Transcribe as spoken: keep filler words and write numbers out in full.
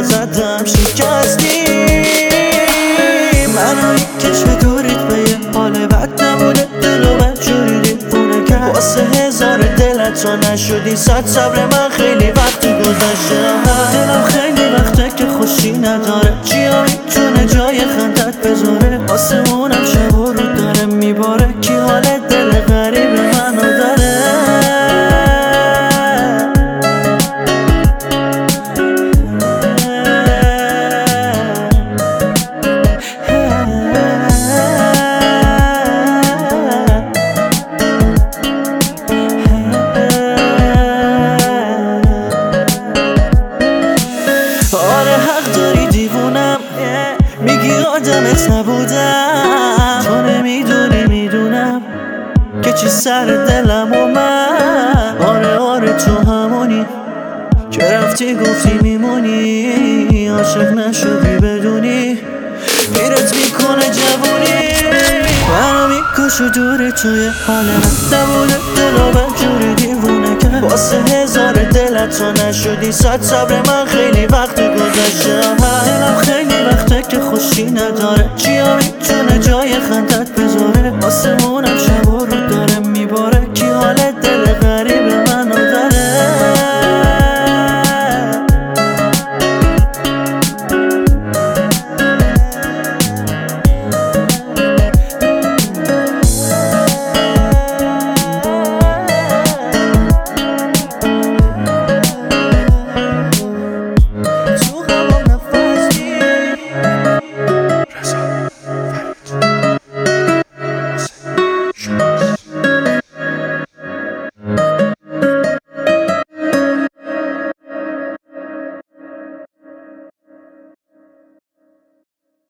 زدم شکستی. منو کشف دوریت به یه حال بد نبوده، دلو بد جوری دیوونه کرد. واسه هزار دلت تا نشدی صد صبر من خیلی وقتی گذشته. دلم خیلی وقته که خوشی نداره، چیا میتونه جای خندت بذاره. واسه اونم شب و رو داره میباره، کی حال دل غریب منو داره. آره حق داری دیوونم، میگی آدمت نبودم. تو نمیدونی میدونم که چی سر دلم اومد. آره آره تو همونی که رفتی گفتی میمونی. عاشق نشدی بدونی میرت میکنه جوونی. منو میکشه دوری توی حال من نبوده، دلو بد جوری دیوونه کرد. واسه هزار دلت تا نشدی صد صبر من خیلی وقت گذشته. دلم خیلی وقته که خوشی نداره، چی